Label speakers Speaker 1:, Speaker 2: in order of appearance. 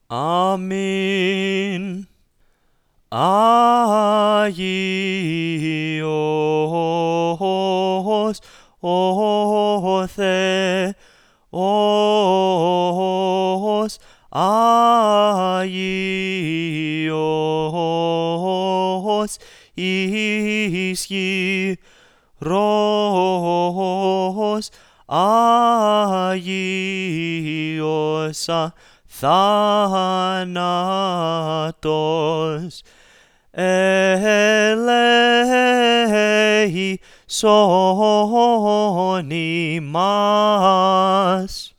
Speaker 1: Αμήν. Άγιος ο Θεός, Άγιος ισχυρός, Άγιος αθάνατος, ελέησον ημάς.